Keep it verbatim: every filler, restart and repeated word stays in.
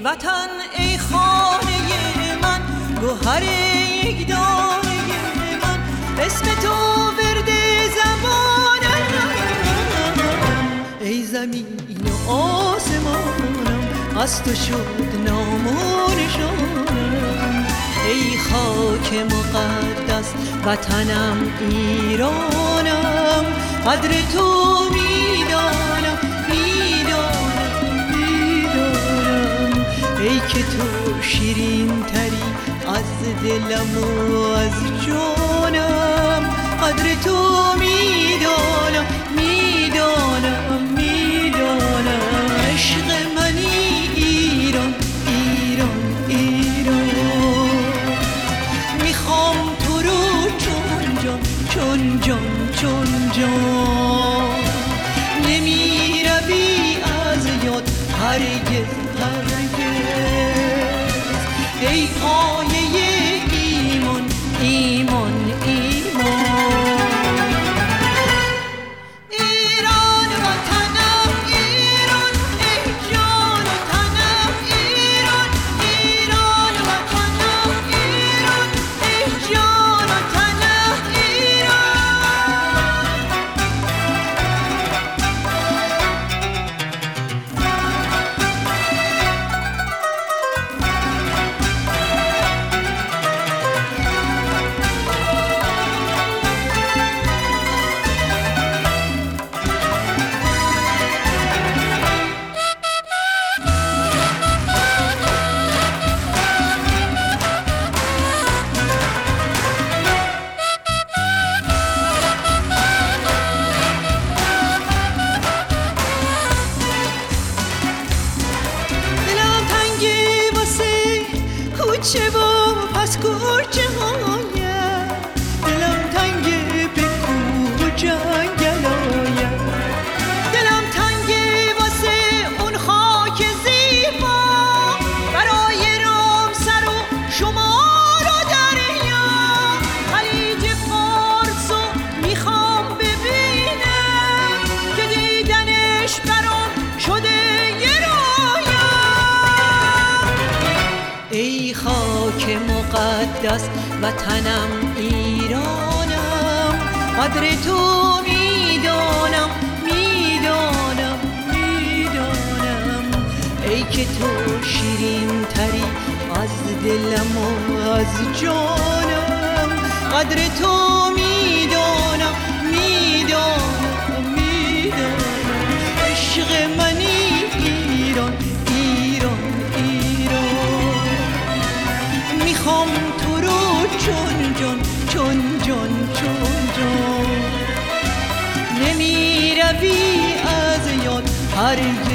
وطن ای خانه من، گوهر یک دانه من، اسم تو ورد زبانم. ای زمین و آسمانم، از تو شد نام و نشانم. ای خاک مقدس وطنم ایرانم، قدر تو میدانم میدانم میدانم. ای که تو شیرین تری از دلم و از جانم، قدر تو میدانم میدانم میدانم. عشق منی ایران ایران ایران، میخوام تو رو چون جان چون جان چون جان. نمی روی از یاد هرگز هرگز. ای پایه ایمان ایمان ایمان. ایران وطنم ایران، ای جان و تنم ایران. ایران وطنم ایران، ای جان و تنم ایران. کوچه و پس کوچه هایم، دلم تنگه به کوه و جنگل هایم. دلم تنگه واسه اون خاک زیبا، برای رامسر و شمال و دریا. خلیج فارس رو میخوام ببینم، که دیدنش برام شده یه رویا. ای خاک مقدس وطنم ایرانم، قدر تو میدانم میدانم میدانم. ای که تو شیرین تری از دلم و از جانم، قدر تو میدانم میدانم میدانم. عشق منی ایران ایران ایران، میخوام تو رو چون جان چون جان چون جان. نمی روی از یاد هرگز